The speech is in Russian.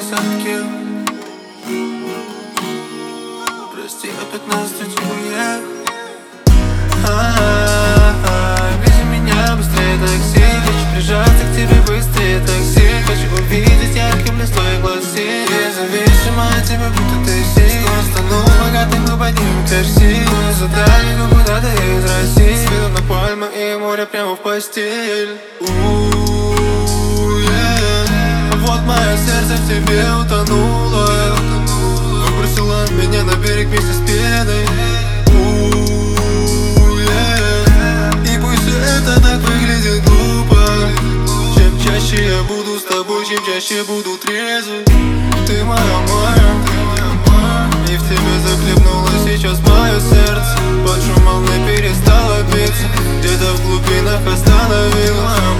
все-таки. Прости, опять на студию уехал. Вези меня быстрее, такси. Хочу прижаться к тебе быстрее, такси. Хочу увидеть ярким блеск твоих глаз. Независимо от тебя, будто ты сила. Стану богатым и поднимем такси. За дальнего куда-то из России. С видом на пальмы и море прямо в постель. Вот мое сердце в тебе утонуло. Выбросила меня на берег вместе с пеной. И пусть все это так выглядит глупо. Чем чаще я буду с тобой, чем чаще буду трезвый. Ты моя, и в тебе захлебнулось сейчас мое сердце. Под шум волны перестало биться, где-то в глубинах остановилось.